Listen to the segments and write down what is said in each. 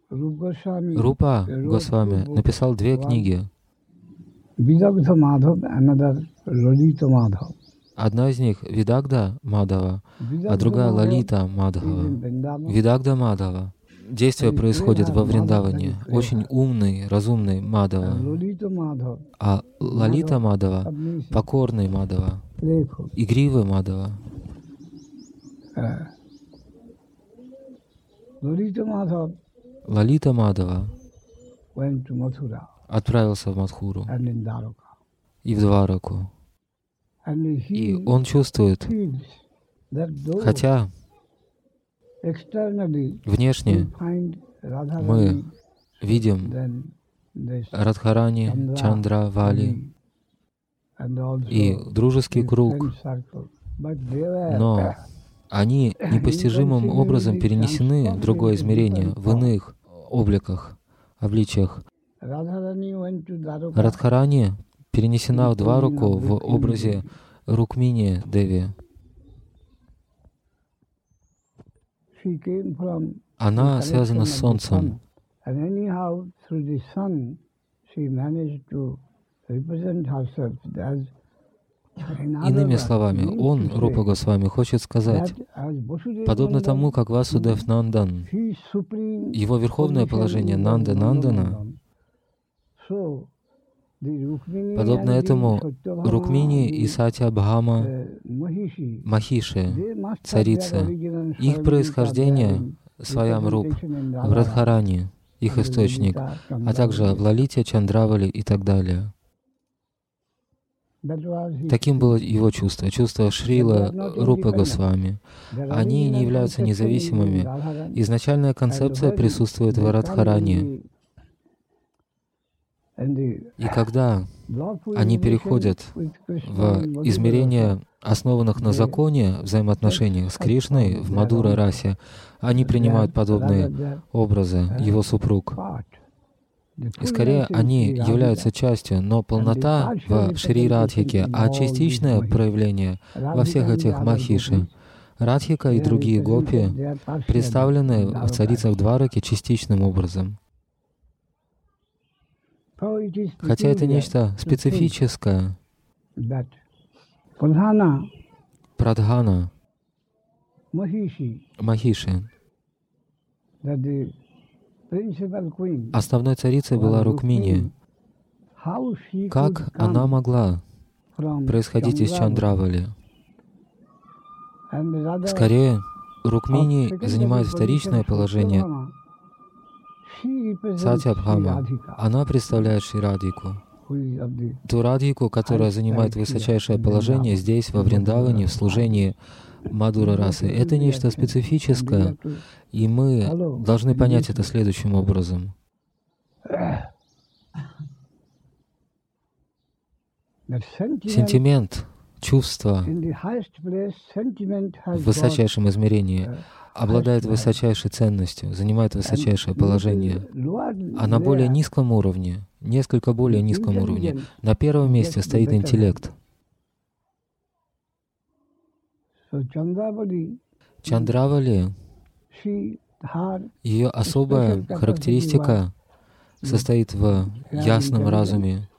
Рупа Госвами написал 2 книги. Vidagdha Madhav, another Lalita Madhav. Одна из них Видагда Мадхава, а другая Лалита Мадхава. Видагда Мадхава. Действие происходит во Вриндаване. Очень умный, разумный Мадхава. А Лалита Мадхава — покорный Мадхава, игривый Мадхава. Лалита Мадхава отправился в Мадхуру и в Двараку. И он чувствует, хотя внешне мы видим Радхарани, Чандравали и дружеский круг, но они непостижимым образом перенесены в другое измерение, в иных обликах, обличиях. Радхарани перенесена в Двараку в образе Рукмини Деви. Она связана с Солнцем. Иными словами, он, Рупа Госвами, хочет сказать, подобно тому, как Васудев Нандан, его верховное положение Нанда Нандана, подобно этому Рукмини и Сатья Бхама Махиши, царица, их происхождение Сваямруп в Радхарани, их источник, а также в Лалите, Чандравали и так далее. Таким было его чувство, чувство Шрила Рупы Госвами. Они не являются независимыми. Изначальная концепция присутствует в Радхарани. И когда они переходят в измерения, основанных на законе взаимоотношениях с Кришной в Мадура-расе, они принимают подобные образы, его супруг. И скорее они являются частью, но полнота в Шри Радхике, а частичное проявление во всех этих Махиши. Радхика и другие гопи представлены в царицах Двараки частичным образом. Хотя это нечто специфическое. Прадхана, Махиши. Основной царицей была Рукмини. Как она могла происходить из Чандравали? Скорее, Рукмини занимает вторичное положение. Сатья Бхама, она представляет Шри Радхику. Ту Радхику, которая занимает высочайшее положение здесь, во Вриндаване, в служении Мадура расы. Это нечто специфическое, и мы должны понять это следующим образом. Сентимент, чувство в высочайшем измерении обладает высочайшей ценностью, занимает высочайшее положение. А на более низком уровне, несколько более низком уровне, на первом месте стоит интеллект. Чандравали, ее особая характеристика состоит в ясном разуме,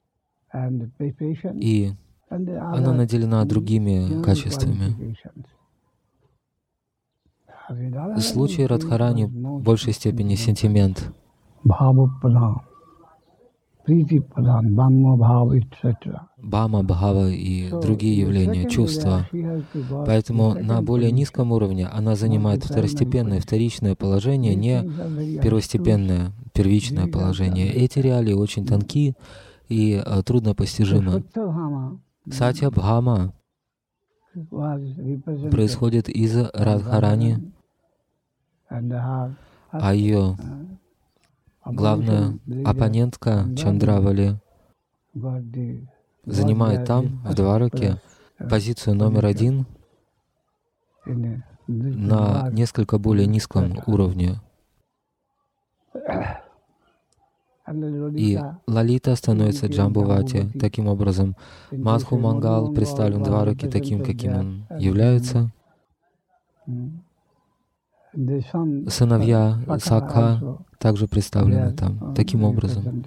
и она наделена другими качествами. В случае Радхарани в большей степени сентимент. Бхама, Бхава и другие явления, чувства. Поэтому на более низком уровне она занимает второстепенное, вторичное положение, не первостепенное, первичное положение. Эти реалии очень тонки и труднопостижимы. Сатья Бхама происходит из Радхарани, а ее главная оппонентка Чандравали занимает там, в Двараке, позицию номер 1 на несколько более низком уровне. И Лалита становится Джамбувати. Таким образом, Мадху Мангал представлен в Двараке таким, каким он является. Сыновья Сакха также представлены там таким образом.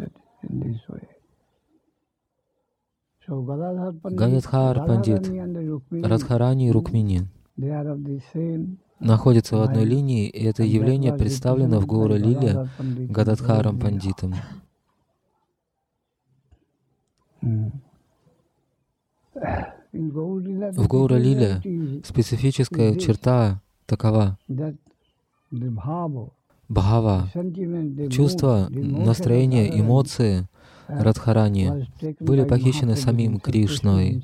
Гададхар Пандит, Радхарани и Рукмини находятся в одной линии, и это явление представлено в Гаура-лиле Гададхаром Пандитом. В Гаура-лиле специфическая черта такова: бхава, чувства, настроения, эмоции Радхарани были похищены самим Кришной.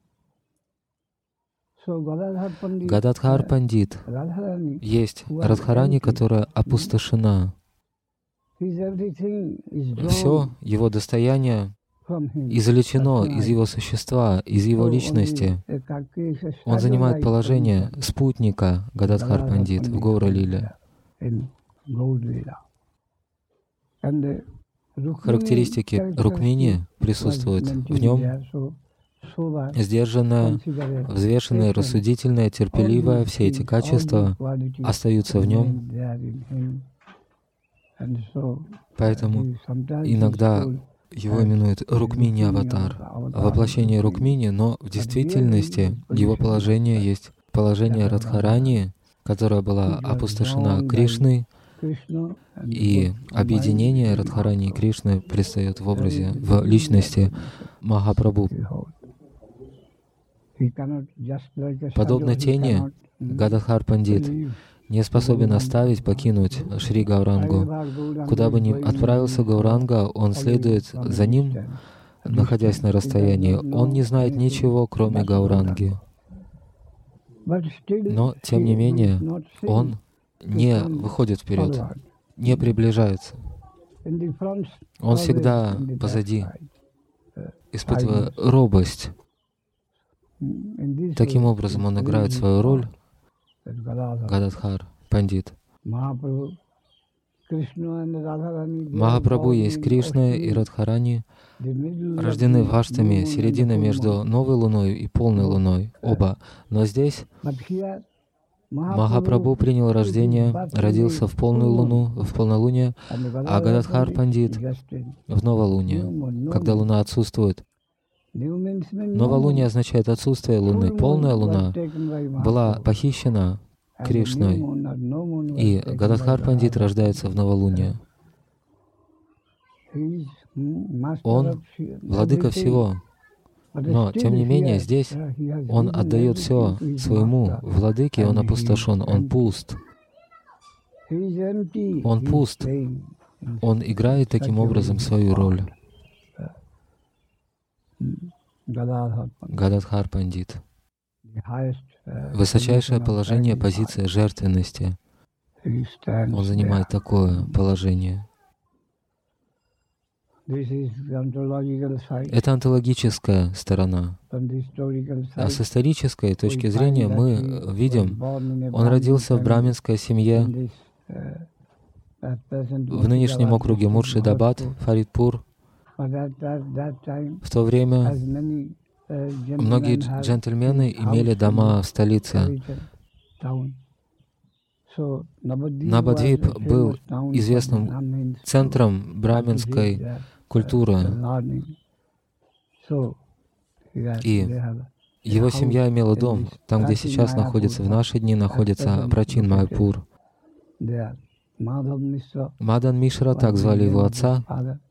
Гададхар Пандит есть Радхарани, которая опустошена. Все его достояние извлечено из его существа, из его личности. Он занимает положение спутника Гададхар Пандит в Гаура-лиле. Характеристики Рукмини присутствуют в нем: сдержанная, взвешенная, рассудительная, терпеливая. Все эти качества остаются в нем. Поэтому иногда его именуют Рукмини-аватар, воплощение Рукмини, но в действительности его положение есть положение Радхарани, которая была опустошена Кришной, и объединение Радхарани и Кришны предстает в образе, в личности Махапрабху. Подобно тени, Гададхар Пандит не способен оставить, покинуть Шри Гаурангу. Куда бы ни отправился Гауранга, он следует за ним, находясь на расстоянии. Он не знает ничего, кроме Гауранги. Но, тем не менее, он не выходит вперед, не приближается. Он всегда позади, испытывая робость. Таким образом, он играет свою роль, Гададхар Пандит. Махапрабху есть Кришна и Радхарани, рождены в Аштаме, середина между новой луной и полной луной, оба. Но здесь Махапрабху принял рождение, родился в полную луну, в полнолуние, а Гададхар Пандит в новолуние, когда луна отсутствует. Новолуние означает отсутствие луны. Полная луна была похищена Кришной, и Гададхар Пандит рождается в новолуние. Он владыка всего, но, тем не менее, здесь он отдает все своему владыке, он опустошен, он пуст. Он пуст. Он играет таким образом свою роль. Гададхар Пандит. Высочайшее положение, позиция жертвенности. Он занимает такое положение. Это онтологическая сторона. А с исторической точки зрения мы видим, он родился в браминской семье в нынешнем округе Муршидабад, Фаридпур. В то время многие джентльмены имели дома в столице. Набадвип был известным центром браминской культуры, и его семья имела дом, там, где сейчас находится, в наши дни находится Прачин Майпур. Мадан Мишра, так звали его отца,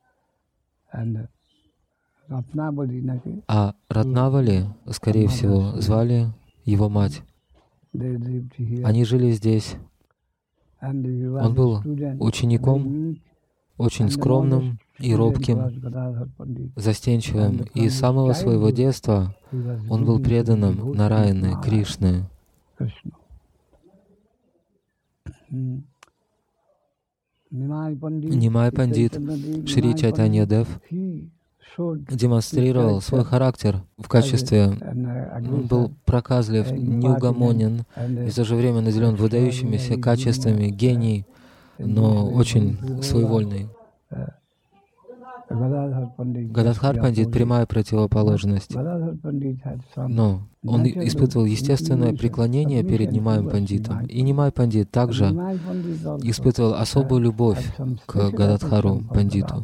а Ратнавали, скорее всего, звали его мать. Они жили здесь. Он был учеником, очень скромным и робким, застенчивым, и с самого своего детства он был преданным Нараяны, Кришны. Нимай Пандит, Шри Чайтанья Дев, демонстрировал свой характер в качестве, он был проказлив, неугомонен и в то же время наделен выдающимися качествами, гений, но очень своевольный. Гададхар Пандит — прямая противоположность. Но он испытывал естественное преклонение перед Нимай Пандитом. И Нимай Пандит также испытывал особую любовь к Гададхару Пандиту.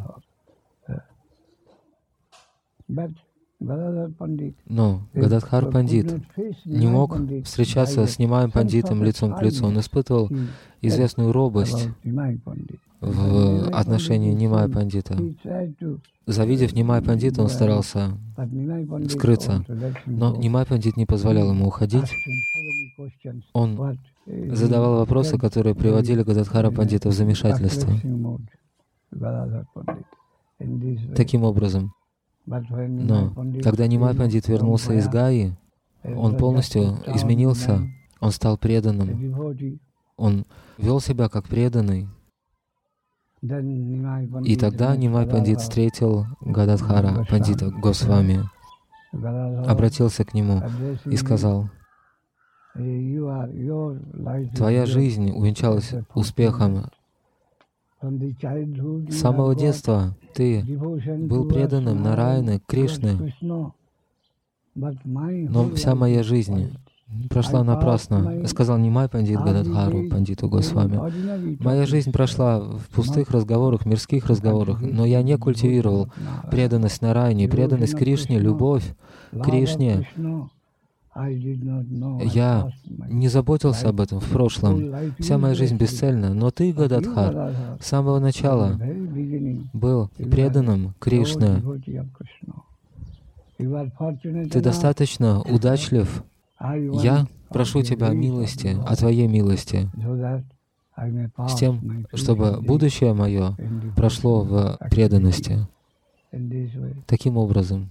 Но Гададхар Пандит не мог встречаться с Нимай Пандитом лицом к лицу. Он испытывал известную робость в отношении Нимай Пандита. Завидев Нимай Пандита, он старался скрыться. Но Нимай Пандит не позволял ему уходить. Он задавал вопросы, которые приводили Гададхара Пандита в замешательство. Таким образом. Но когда Нимай Пандит вернулся из Гаи, он полностью изменился, он стал преданным, он вел себя как преданный. И тогда Нимай Пандит встретил Гададхара Пандита Госвами, обратился к нему и сказал: «Твоя жизнь увенчалась успехом. С самого детства ты был преданным Нараяне, Кришне, но вся моя жизнь прошла напрасно», — сказал Нимай Пандит Гададхару Пандиту Госвами. «Моя жизнь прошла в пустых разговорах, мирских разговорах, но я не культивировал преданность Нараяне, преданность Кришне, любовь к Кришне. Я не заботился об этом в прошлом. Вся моя жизнь бесцельна. Но ты, Гададхар, с самого начала был преданным Кришне. Ты достаточно удачлив. Я прошу тебя о милости, о твоей милости, с тем, чтобы будущее мое прошло в преданности». Таким образом.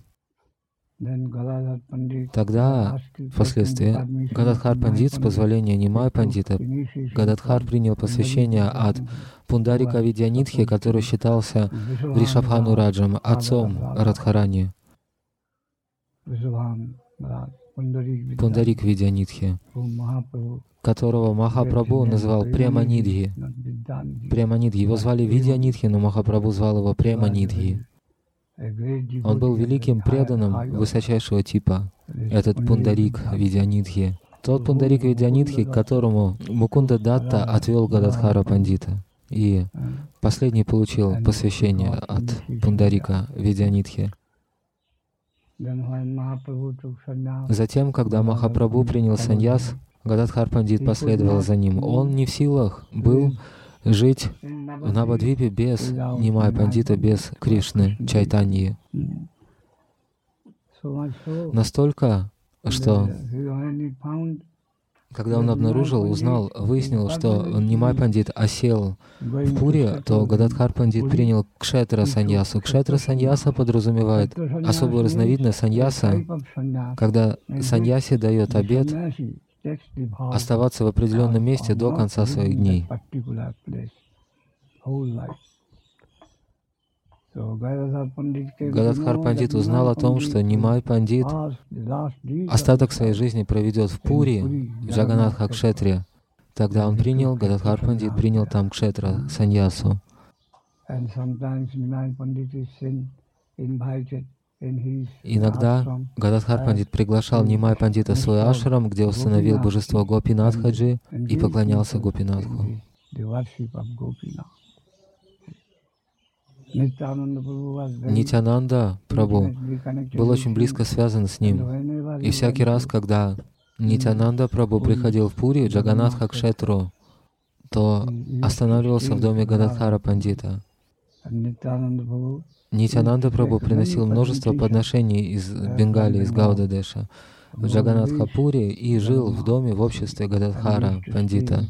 Тогда, впоследствии, Гададхар Пандит, с позволения Нимай Пандита, Гададхар принял посвящение от Пундарика Видьянитхи, который считался Вришабхану Раджем, отцом Радхарани. Пундарик Видьянитхи, которого Махапрабху называл Преманидхи. Преманидхи. Его звали Видьянитхи, но Махапрабху звал его Преманидхи. Он был великим преданным высочайшего типа, этот Пундарик Видьянитхи. Тот Пундарик Видьянитхи, к которому Мукунда Датта отвел Гададхара Пандита. И последний получил посвящение от Пундарика Видьянитхи. Затем, когда Махапрабху принял саньяс, Гададхар Пандит последовал за ним. Он не в силах был жить в Навадвипе без Нимай Пандита, без Кришны, Чайтаньи. Настолько, что когда он обнаружил, узнал, выяснил, что Нимай Пандит осел в Пури, то Гададхар Пандит принял кшетра саньясу. Кшетра саньяса подразумевает особую разновидность саньяса, когда саньяси дает обет оставаться в определенном месте до конца своих дней. Гададхар Пандит узнал о том, что Нимай Пандит остаток своей жизни проведет в Пури, в Джаганатха-кшетре. Тогда он принял, Гададхар Пандит принял там кшетра саньясу. Иногда Гададхар Пандит приглашал Нимай Пандита в свой ашрам, где установил божество Гопинатхаджи и поклонялся Гопинатху. Нитьянанда Прабху был очень близко связан с ним. И всякий раз, когда Нитьянанда Прабху приходил в Пури, в Джаганатха-кшетру, то останавливался в доме Гададхара Пандита. Нитьянанда Прабху приносил множество подношений из Бенгалии, из Гауда-деша, в Джаганатха-пури и жил в доме в обществе Гададхара Пандита.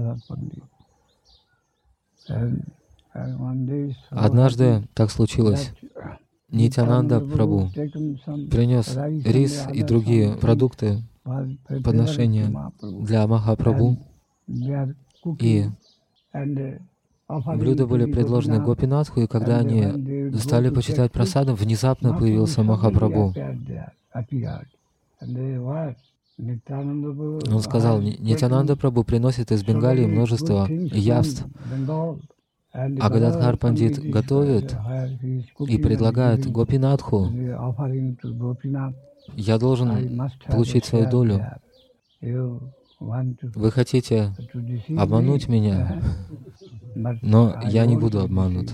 Однажды так случилось. Нитьянанда Прабху принес рис и другие продукты, подношения для Махапрабху, и блюда были предложены Гопинатху, и когда они стали почитать прасадом, внезапно появился Махапрабху. Он сказал: Нитьянанда Прабху приносит из Бенгалии множество явств. А Гададхар Пандит готовит и предлагает Гопинатху: я должен получить свою долю. Вы хотите обмануть меня, но я не буду обманут.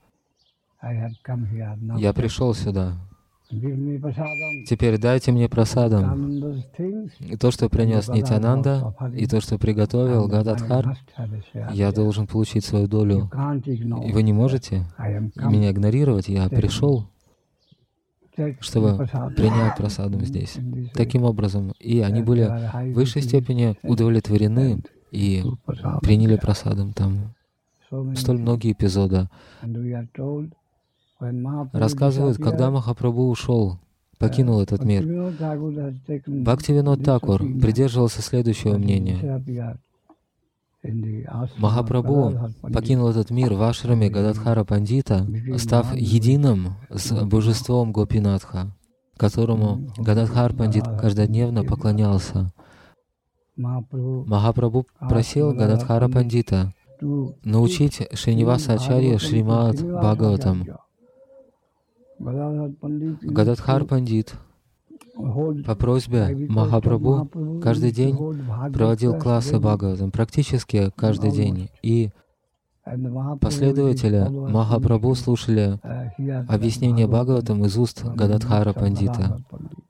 Я пришел сюда. Теперь дайте мне прасадам. И то, что принес Нитянанда, и то, что приготовил Гададхар, я должен получить свою долю. И вы не можете меня игнорировать. Я пришел, чтобы принять прасадам здесь. Таким образом, и они были в высшей степени удовлетворены и приняли прасадам там. Столь многие эпизоды. Рассказывают, когда Махапрабху ушел, покинул этот мир. Бхактивинод Такур придерживался следующего мнения. Махапрабху покинул этот мир в ашраме Гададхара Пандита, став единым с божеством Гопинатха, которому Гададхар Пандит каждодневно поклонялся. Махапрабху просил Гададхара Пандита научить Шриниваса Ачарья Шримад Бхагаватам. Гададхар Пандит по просьбе Махапрабху каждый день проводил классы Бхагаватам, практически каждый день. И последователи Махапрабху слушали объяснение Бхагаватам из уст Гададхара Пандита.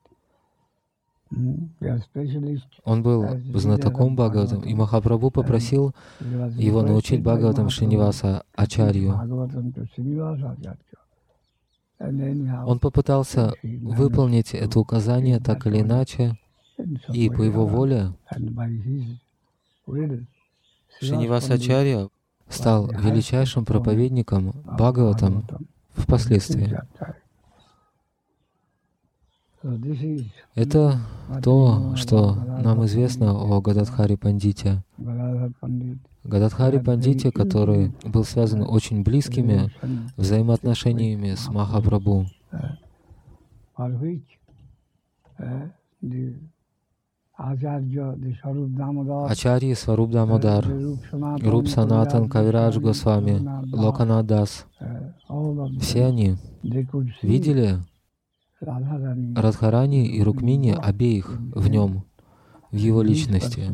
Он был знатоком Бхагаватам, и Махапрабху попросил его научить Бхагаватам Шриниваса Ачарью. Он попытался выполнить это указание так или иначе, и по его воле Шриниваса Ачарья стал величайшим проповедником Бхагаватам впоследствии. Это то, что нам известно о Гададхаре Пандите. Гададхаре Пандите, который был связан очень близкими взаимоотношениями с Махапрабху. Ачарьи Сваруб Дамодар, Руп Санатан Кавирадж Госвами, Локанат Дас, все они видели Радхарани и Рукмини обеих в нем, в его личности.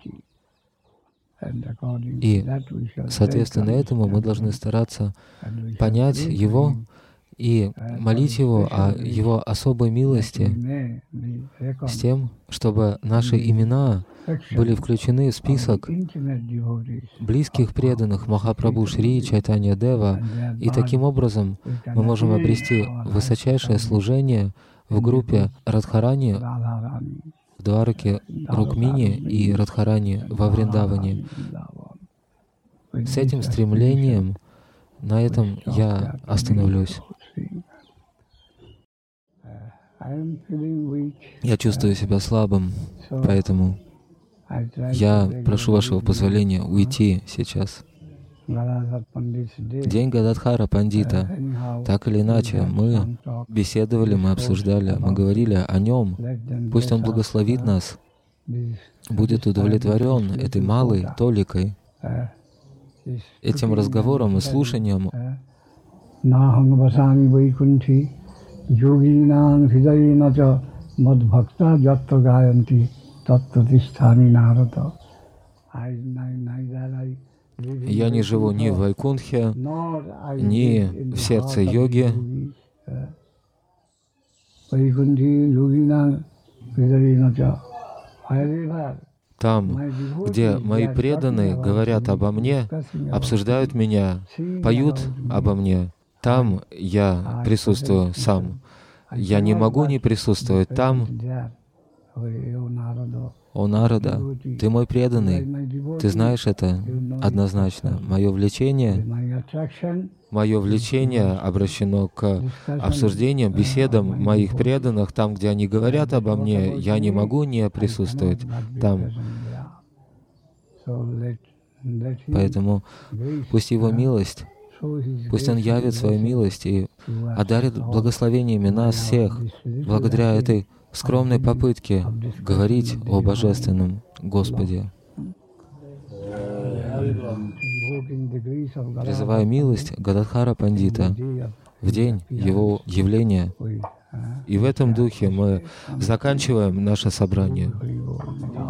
И, соответственно, этому мы должны стараться понять его и молить его о его особой милости с тем, чтобы наши имена были включены в список близких преданных Махапрабху Шри Чайтанья Дева, и таким образом мы можем обрести высочайшее служение в группе Радхарани в Двараке Рукмини и Радхарани во Вриндаване. С этим стремлением на этом я остановлюсь. Я чувствую себя слабым, поэтому я прошу вашего позволения уйти сейчас. День Гададхара Пандита. Так или иначе, мы беседовали, мы обсуждали, мы говорили о нем. Пусть он благословит нас, будет удовлетворен этой малой толикой, этим разговором и слушанием. Я не живу ни в Вайкунтхе, ни в сердце йоги. Там, где мои преданные говорят обо мне, обсуждают меня, поют обо мне, там я присутствую сам. Я не могу не присутствовать там. О Нарада, ты мой преданный, ты знаешь это однозначно. Мое влечение обращено к обсуждениям, беседам моих преданных, там, где они говорят обо мне, я не могу не присутствовать там. Поэтому пусть Его милость, пусть Он явит свою милость и одарит благословениями нас всех, благодаря этой скромной попытке говорить о Божественном Господе. призывая милость Гададхара Пандита в день его явления. И в этом духе мы заканчиваем наше собрание.